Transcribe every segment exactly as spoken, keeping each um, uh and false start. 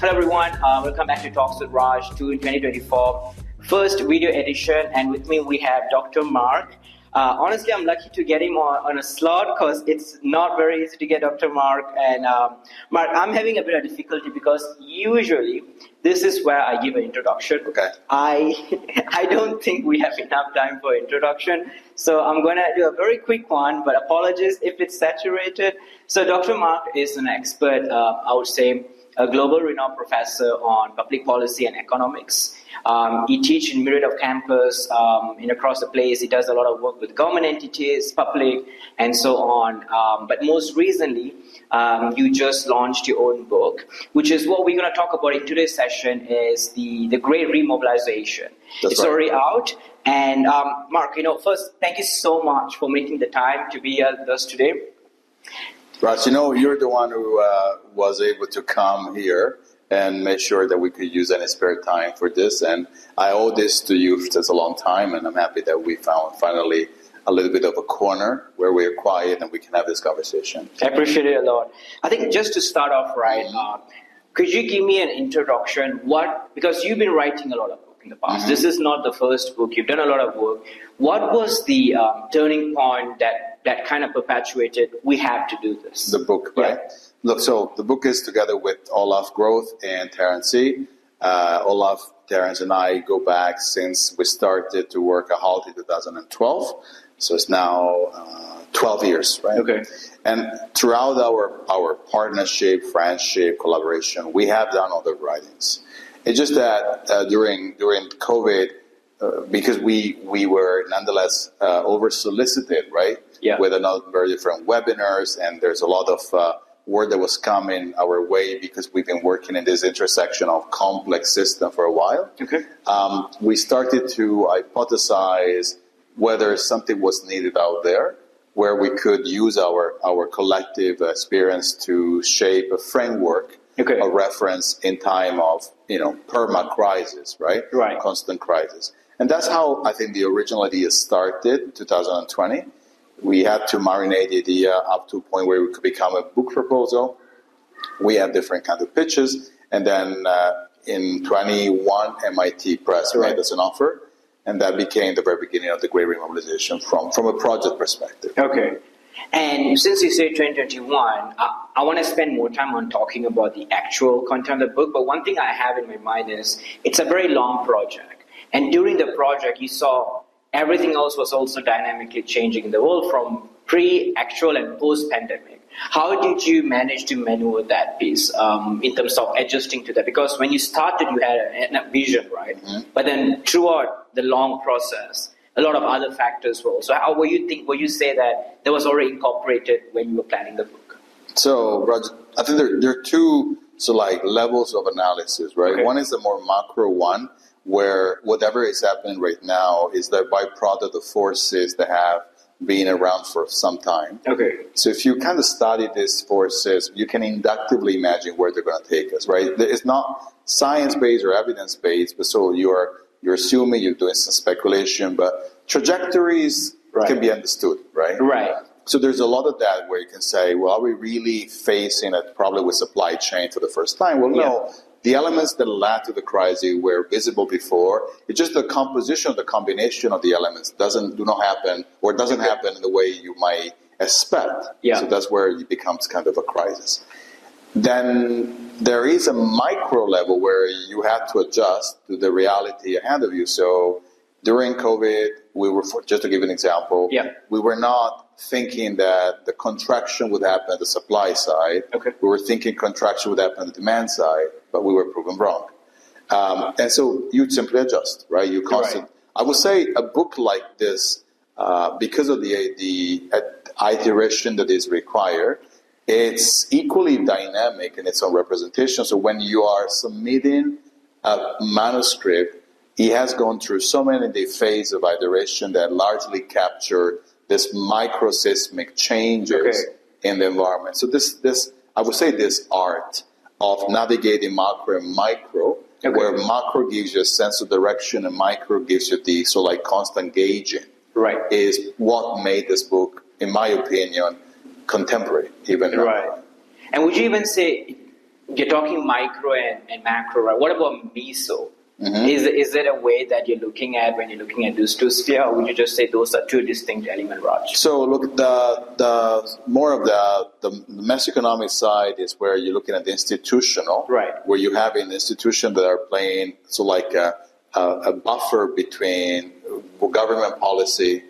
Hello everyone, uh, welcome back to Talks with Raj to twenty twenty-four first video edition, and with me we have Doctor Mark. Uh, honestly, I'm lucky to get him on, on a slot because it's not very easy to get Doctor Mark. And um, Mark, I'm having a bit of difficulty because usually this is where I give an introduction. Okay. I I don't think we have enough time for introduction, so I'm going to do a very quick one, but apologies if it's saturated. So Doctor Mark is an expert, uh, I would say, a global renowned professor on public policy and economics. Um, he teaches in myriad of campus um, in across the place. He does a lot of work with government entities, public, and so on. Um, but most recently, um, you just launched your own book, which is what we're going to talk about in today's session, is the, the Great Remobilization. That's it's right. already out. And um, Mark, you know, first, thank you so much for making the time to be here with us today. Raj, you know, you're the one who uh, was able to come here and make sure that we could use any spare time for this. And I owe this to you for such a long time, and I'm happy that we found finally a little bit of a corner where we're quiet and we can have this conversation. I appreciate it a lot. I think just to start off right, uh, could you give me an introduction? What, because you've been writing a lot of books in the past. Mm-hmm. This is not the first book. You've done a lot of work. What was the um, turning point that that kind of perpetuated, we have to do this? The book, right? Yeah. Look, so the book is together with Olaf Groth and Terence C. Uh, Olaf, Terence, and I go back since we started to work at Halt in two thousand twelve. So it's now uh, twelve years, right? Okay. And throughout our, our partnership, friendship, collaboration, we have done other writings. It's just that uh, during during COVID, uh, because we, we were nonetheless uh, over-solicited, right? Yeah. With a number of different webinars, and there's a lot of uh, work that was coming our way because we've been working in this intersection of complex system for a while. Okay. Um, we started to hypothesize whether something was needed out there where we could use our, our collective experience to shape a framework, okay, a reference in time of, you know, perma-crisis, right? Right. Constant crisis. And that's how I think the original idea started in two thousand twenty. We had to marinate the idea up to a point where we could become a book proposal. We had different kinds of pitches. And then uh, in twenty-one, M I T Press right. made us an offer. And that became the very beginning of the Great Remobilization from, from a project perspective. Okay. And since you say twenty twenty-one, I, I want to spend more time on talking about the actual content of the book. But one thing I have in my mind is it's a very long project. And during the project, you saw everything else was also dynamically changing in the world from pre-actual and post-pandemic. How did you manage to maneuver that piece um, in terms of adjusting to that? Because when you started, you had a, a vision, right? Mm-hmm. But then throughout the long process, a lot of other factors were also. How were you think? Were you say that that was already incorporated when you were planning the book? So, Roger, I think there, there are two so like levels of analysis, right? Okay. One is the more macro one, where whatever is happening right now is the byproduct of forces that have been around for some time. Okay. So if you kind of study these forces, you can inductively imagine where they're going to take us, right? It's not science-based or evidence-based, but so you're you're assuming, you're doing some speculation, but trajectories right. can be understood, right? Right. So there's a lot of that where you can say, well, are we really facing a problem with supply chain for the first time? Well, yeah. no. The elements that led to the crisis were visible before. It's just the composition, the combination of the elements doesn't do not happen, or doesn't okay. happen in the way you might expect. Yeah. So that's where it becomes kind of a crisis. Then there is a micro level where you have to adjust to the reality ahead of you. So during COVID, we were, just to give an example, yeah. we were not thinking that the contraction would happen at the supply side. Okay. We were thinking contraction would happen at the demand side, but we were proven wrong. Um, and so you simply adjust, right? You constant. Right. I would say a book like this, uh, because of the the iteration that is required, it's equally dynamic in its own representation. So when you are submitting a manuscript, it has gone through so many phases of iteration that largely capture this microseismic changes okay. in the environment. So this, this, I would say this art of navigating macro and micro, okay. where macro gives you a sense of direction and micro gives you the so like constant gauging, right. is what made this book, in my opinion, contemporary, even now. Right. And would you even say you're talking micro and, and macro, right? What about meso? Mm-hmm. Is is it a way that you're looking at when you're looking at those two spheres, or would you just say those are two distinct elements, Raj? So look, the the more of the the macroeconomic side is where you're looking at the institutional, right? Where you have an institution that are playing so like a, a, a buffer between government policy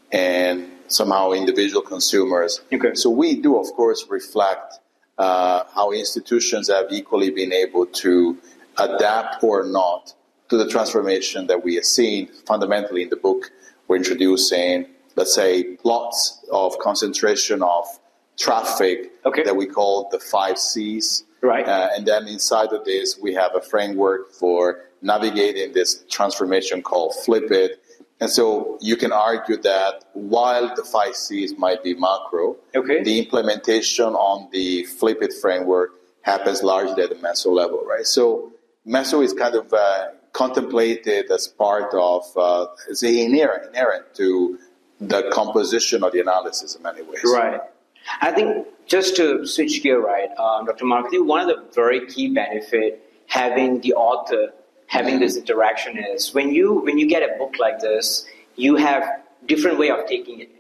and somehow individual consumers. Okay. So we do, of course, reflect uh, how institutions have equally been able to adapt or not to the transformation that we have seen. Fundamentally in the book, we're introducing, let's say, plots of concentration of traffic okay. that we call the five C's. Right. Uh, and then inside of this, we have a framework for navigating this transformation called Flip It. And so you can argue that while the five C's might be macro, okay. the implementation on the Flip It framework happens largely at the meso level, right? So meso is kind of uh, contemplated as part of, uh, it's inherent, inherent to the composition of the analysis in many ways. Right. I think just to switch gear, right, um, Doctor Mark, I think one of the very key benefit having the author having this interaction is when you when you get a book like this, you have different way of taking it.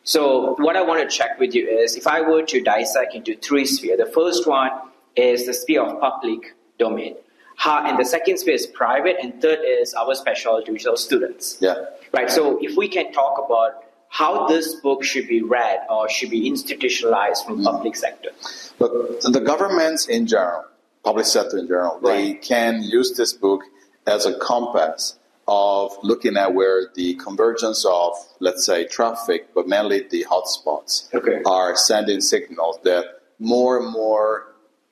So what I want to check with you is if I were to dissect into three spheres, the first one is the sphere of public domain. How, and the second sphere is private, and third is our specialty, which is our students. Yeah. Right. So if we can talk about how this book should be read or should be institutionalized from mm. public sector. Look, the governments in general, public sector in general, right. they can use this book as a compass of looking at where the convergence of, let's say, traffic, but mainly the hotspots, okay. are sending signals that more and more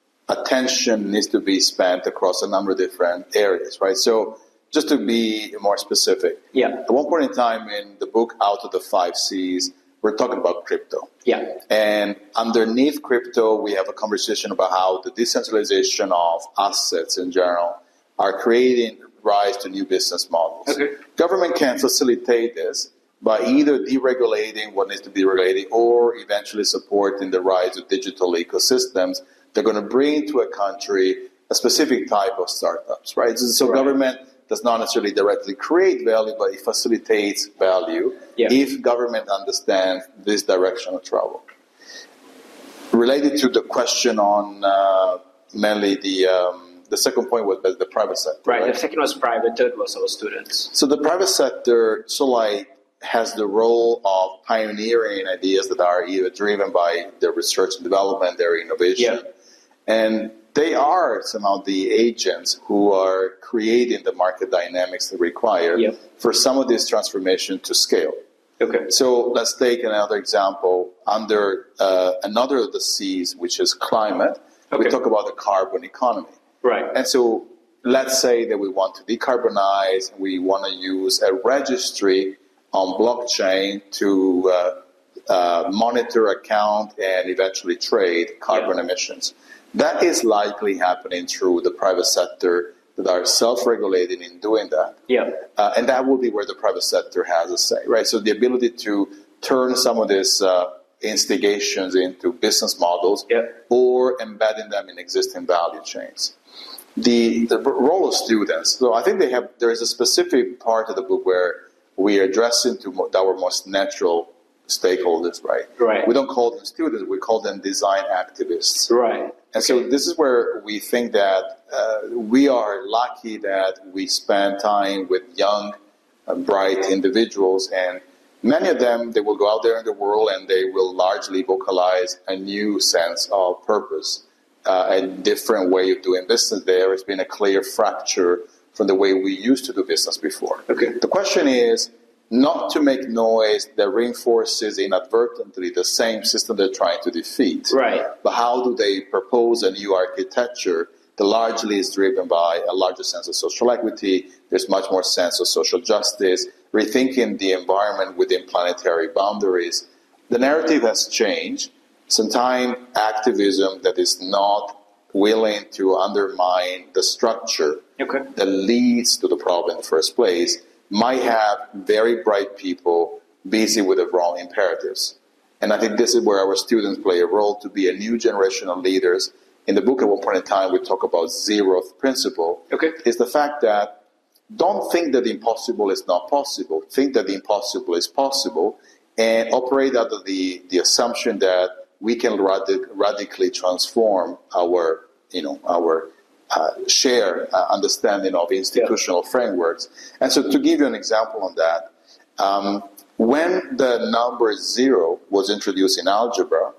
attention needs to be spent across a number of different areas, right? So just to be more specific, yeah. at one point in time in the book Out of the Five C's, we're talking about crypto. Yeah. And underneath crypto, we have a conversation about how the decentralization of assets in general are creating rise to new business models. Okay. Government can facilitate this by either deregulating what needs to be regulated or eventually supporting the rise of digital ecosystems. They're going to bring to a country a specific type of startups, right? So right. government does not necessarily directly create value, but it facilitates value yeah. if government understands this direction of travel. Related to the question on uh, mainly the um, the second point was the private sector. Right. right, the second was private, third was our students. So the private sector, so like, has the role of pioneering ideas that are either driven by their research and development, their innovation. Yeah. And they are somehow the agents who are creating the market dynamics that require yeah. for some of this transformation to scale. Okay. So let's take another example. Under uh, another of the C's, which is climate, okay. we talk about the carbon economy. Right. And so let's say that we want to decarbonize, we want to use a registry on blockchain to uh, uh, monitor, account, and eventually trade carbon yeah. emissions. That is likely happening through the private sector that are self-regulating in doing that. Yeah. Uh, and that will be where the private sector has a say, right? So the ability to turn some of these uh, instigations into business models yeah. or embedding them in existing value chains. The, the role of students. So I think they have. There is a specific part of the book where we are addressing to our most natural stakeholders, right? Right. We don't call them students. We call them design activists. Right. And so this is where we think that uh, we are lucky that we spend time with young, uh, bright individuals, and many of them, they will go out there in the world and they will largely vocalize a new sense of purpose. Uh, a different way of doing business. There has been a clear fracture from the way we used to do business before. Okay. The question is not to make noise that reinforces inadvertently the same system they're trying to defeat. Right. But how do they propose a new architecture that largely is driven by a larger sense of social equity? There's much more sense of social justice, rethinking the environment within planetary boundaries. The narrative has changed. Sometimes activism that is not willing to undermine the structure okay. that leads to the problem in the first place might have very bright people busy with the wrong imperatives. And I think this is where our students play a role to be a new generation of leaders in the book at one point in time we talk about zeroth principle, okay. is the fact that don't think that the impossible is not possible. Think that the impossible is possible and operate out of the, the assumption that we can radic- radically transform our, you know, our uh, share uh, understanding of institutional yeah. frameworks. And so to give you an example on that, um, when the number zero was introduced in algebra,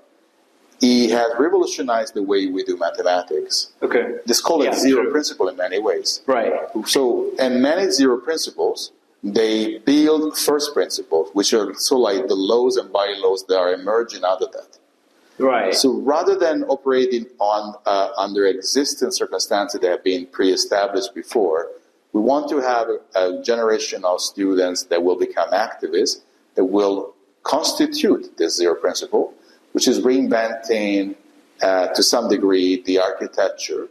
it has revolutionized the way we do mathematics. Okay. This called yeah, a zero true. principle in many ways. Right. So, and many zero principles, they build first principles, which are so like the laws and bylaws that are emerging out of that. Right. So rather than operating on uh, under existing circumstances that have been pre-established before, we want to have a, a generation of students that will become activists, that will constitute this zero principle, which is reinventing, uh, to some degree, the architecture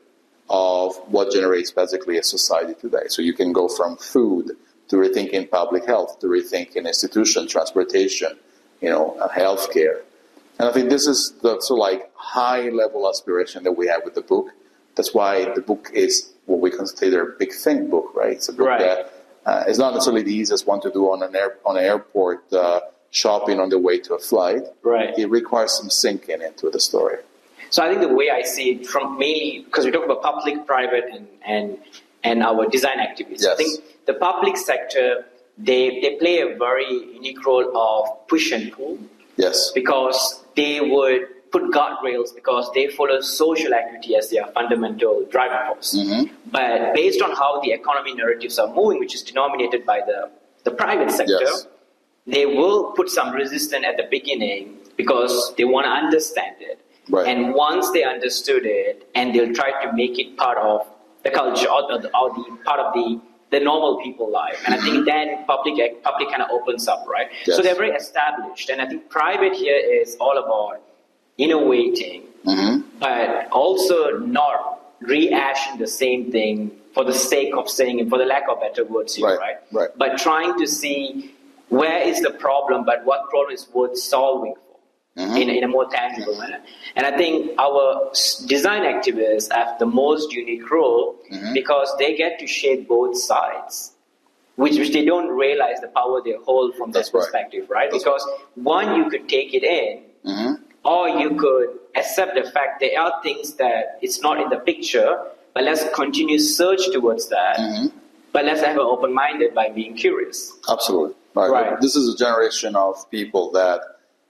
of what generates basically a society today. So you can go from food to rethinking public health, to rethinking institution, transportation, you know, uh, healthcare. And I think this is the sort of like high-level aspiration that we have with the book. That's why the book is what we consider a big think book, right? It's a book right. that uh, is not necessarily the easiest one to do on an air, on an airport uh, shopping on the way to a flight. Right. It requires some sinking into the story. So I think the way I see it from mainly, because we talk about public, private, and and, and our design activities. Yes. I think the public sector, they, they play a very unique role of push and pull. Yes. Because they would put guardrails because they follow social equity as their fundamental driving force. Mm-hmm. But based on how the economy narratives are moving, which is denominated by the, the private sector, yes. they will put some resistance at the beginning because they want to understand it. Right. And once they understood it, and they'll try to make it part of the culture or the, or the part of the, the normal people life. And I think then public public kind of opens up, right? Yes. So they're very established. And I think private here is all about innovating, mm-hmm. but also not rehashing the same thing for the sake of saying it, for the lack of better words here, right? right? Right. But trying to see where is the problem, but what problem is worth solving for. Mm-hmm. In, in a more tangible manner. And I think our design activists have the most unique role mm-hmm. because they get to shape both sides, which, which they don't realize the power they hold from That's that perspective, right? right? Because right. one, you could take it in, mm-hmm. or you could accept the fact there are things that it's not in the picture, but let's continue search towards that. Mm-hmm. But let's have an open-minded by being curious. Absolutely. Right. right. This is a generation of people that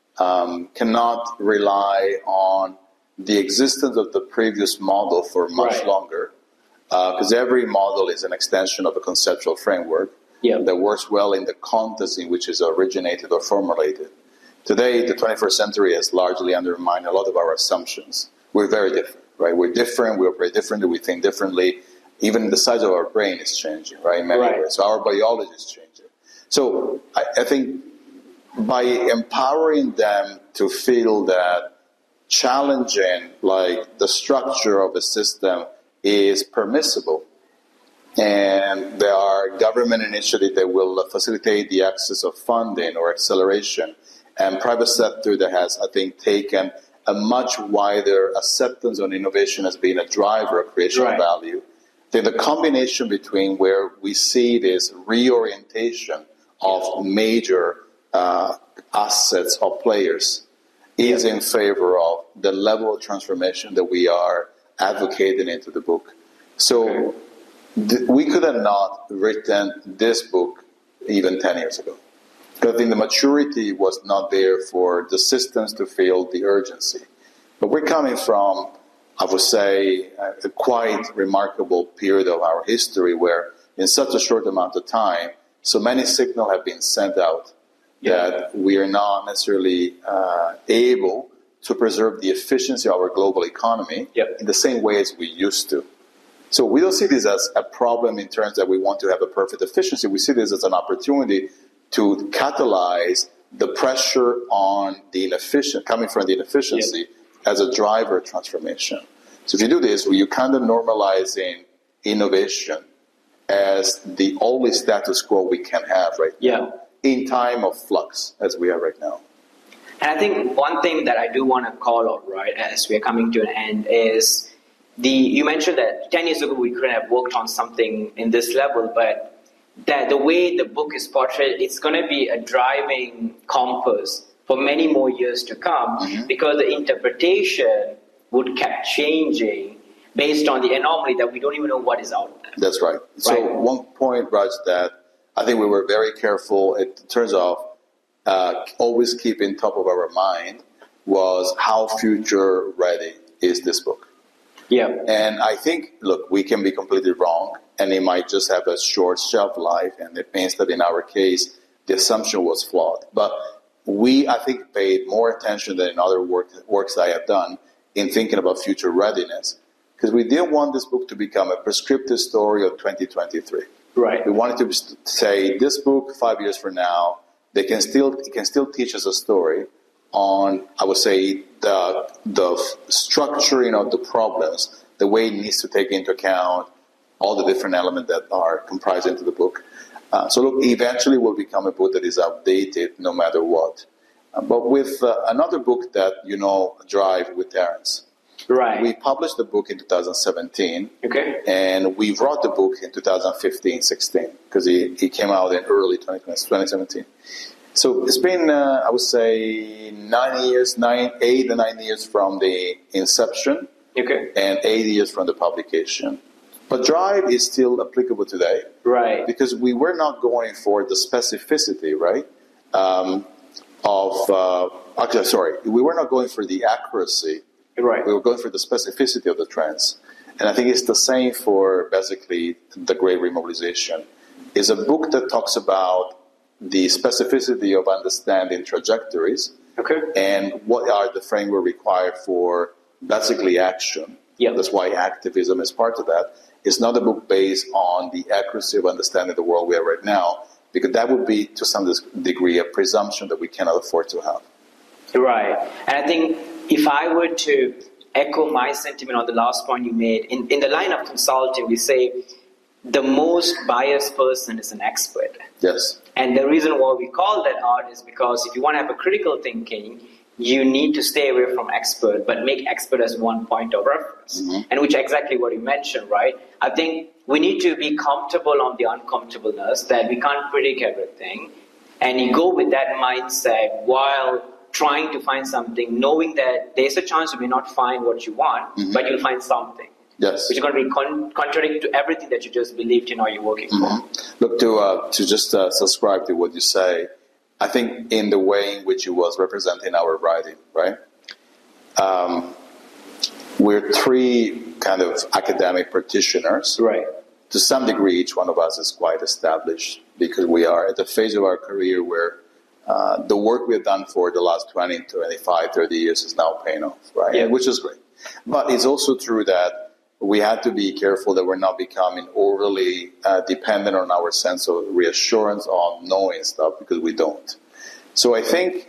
Um, cannot rely on the existence of the previous model for much right. longer, because uh, every model is an extension of a conceptual framework yeah. that works well in the context in which it's originated or formulated. Today, the twenty-first century has largely undermined a lot of our assumptions. We're very different, right? We're different, we operate differently, we think differently. Even the size of our brain is changing, right, in many right. ways. So our biology is changing. So I, I think by empowering them to feel that challenging, like the structure of the system, is permissible, and there are government initiatives that will facilitate the access of funding or acceleration, and private sector that has, I think, taken a much wider acceptance on innovation as being a driver of creation right. of value. Then the combination between where we see this reorientation of major Uh, assets of players is in favor of the level of transformation that we are advocating into the book. So th- we could have not written this book even ten years ago. Because I think the maturity was not there for the systems to feel the urgency. But we're coming from, I would say, a quite remarkable period of our history where in such a short amount of time, so many signals have been sent out that we are not necessarily uh, able to preserve the efficiency of our global economy yep. in the same way as we used to. So we don't see this as a problem in terms that we want to have a perfect efficiency. We see this as an opportunity to catalyze the pressure on the inefficient, coming from the inefficiency, yep. as a driver of transformation. So if you do this, you're kind of normalizing innovation as the only status quo we can have right yeah. now. In time of flux, as we are right now. And I think one thing that I do want to call out, right, as we're coming to an end, is the you mentioned that ten years ago we couldn't have worked on something in this level, but that the way the book is portrayed, it's going to be a driving compass for many more years to come, mm-hmm. because the interpretation would keep changing based on the anomaly that we don't even know what is out there. That's right. So right? one point, Raj, that I think we were very careful in terms of uh, always keeping top of our mind was how future ready is this book. Yeah. And I think, look, we can be completely wrong, and it might just have a short shelf life, and it means that in our case, the assumption was flawed. But we, I think, paid more attention than in other work, works I have done in thinking about future readiness, because we didn't want this book to become a prescriptive story of twenty twenty-three. Right. We wanted to say, this book, five years from now, they can still, it can still teach us a story on, I would say, the the structuring of the problems, the way it needs to take into account all the different elements that are comprised into the book. Uh, so look, eventually will become a book that is updated no matter what. Uh, but with uh, another book that you know, Drive with Terence. Right. We published the book in two thousand seventeen. Okay. And we wrote the book in two thousand fifteen sixteen because it, it came out in early twenty seventeen. So it's been, uh, I would say, nine years, nine, eight or nine years from the inception, okay, and eight years from the publication. But Drive is still applicable today, right? Because we were not going for the specificity, right? Um, of uh, actually, sorry, we were not going for the accuracy, right? We were going for the specificity of the trends, and I think it's the same for basically the Great Remobilization. It's a book that talks about the specificity of understanding trajectories, okay, and what are the framework required for basically action. Yeah. That's why activism is part of that. It's not a book based on the accuracy of understanding the world we have right now, because that would be, to some degree, a presumption that we cannot afford to have. Right. And I think if I were to echo my sentiment on the last point you made, in, in the line of consulting, we say the most biased person is an expert. Yes. And the reason why we call that art is because if you want to have a critical thinking, you need to stay away from expert, but make expert as one point of reference. Mm-hmm. And which exactly what you mentioned, right? I think we need to be comfortable on the uncomfortableness that we can't predict everything. And you go with that mindset while trying to find something, knowing that there's a chance you may not find what you want, mm-hmm. but you'll find something. Yes. Which is going to be con- contradictory to everything that you just believed in or you're working mm-hmm. for. Look, to uh, to just uh, subscribe to what you say, I think in the way in which it was representing our writing, right? Um, we're three kind of academic practitioners. Right. To some degree, each one of us is quite established because we are at the phase of our career where uh, the work we've done for the last twenty, twenty-five, thirty years is now paying off, right? Yeah. Which is great. But it's also true that we had to be careful that we're not becoming overly uh, dependent on our sense of reassurance on knowing stuff, because we don't. So I think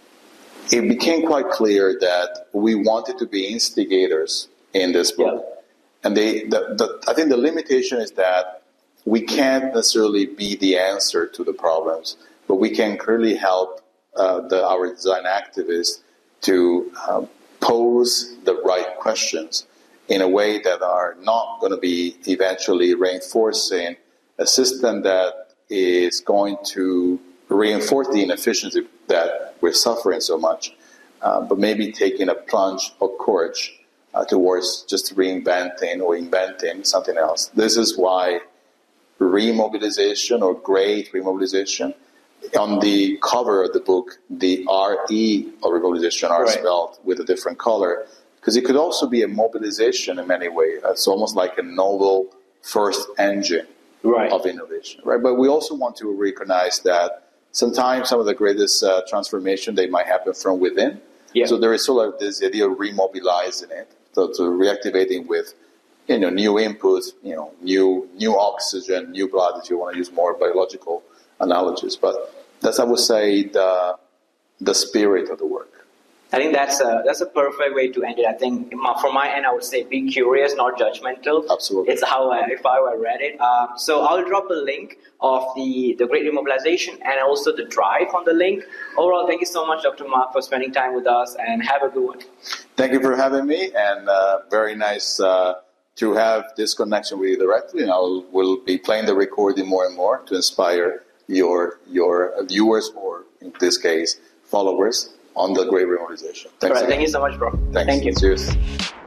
it became quite clear that we wanted to be instigators in this book. Yeah. And they, the, the, I think the limitation is that we can't necessarily be the answer to the problems, but we can clearly help uh, the, our design activists to uh, pose the right questions in a way that are not going to be eventually reinforcing a system that is going to reinforce the inefficiency that we're suffering so much, uh, but maybe taking a plunge of courage uh, towards just reinventing or inventing something else. This is why remobilization or great remobilization, on the cover of the book, the R E of remobilization are right. spelled with a different color, because it could also be a mobilization in many ways. It's almost like a novel first engine right. of innovation, right? But we also want to recognize that sometimes some of the greatest uh, transformation, they might happen from within. Yeah. So there is sort of this idea of remobilizing it, so to reactivating with, you know, new inputs, you know, new new oxygen, new blood, if you want to use more biological analogies. But that's, I would say, the the spirit of the work. I think that's a, that's a perfect way to end it. I think from my end, I would say be curious, not judgmental. Absolutely. It's how I, if I were read it. Um, so I'll drop a link of the, the Great Remobilization and also the Drive on the link. Overall, thank you so much, Doctor Mark, for spending time with us, and have a good one. Thank you for having me, and uh, very nice uh, to have this connection with you directly, and I will be playing the recording more and more to inspire your your viewers, or in this case, followers on the Great Remobilization. Thanks. Right, thank you so much, bro. Thanks. Thank you. Cheers.